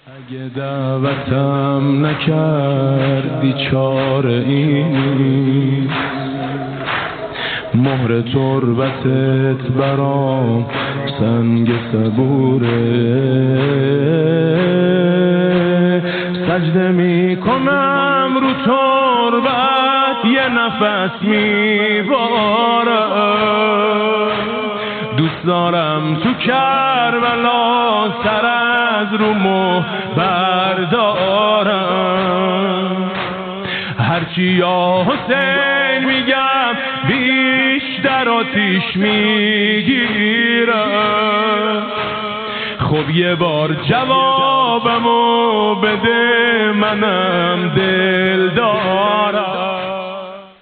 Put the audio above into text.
اگه دعوتم نکردی چاره این مهر تربتت برام سنگ صبوره سجده میکنم رو تربت یه نفس میبارم دوست دارم تو کربلا سر از رو مه بردارم هرچی یا حسین میگم بیشتر آتیش میگیرم خب یه بار جوابمو بده منم دل دارم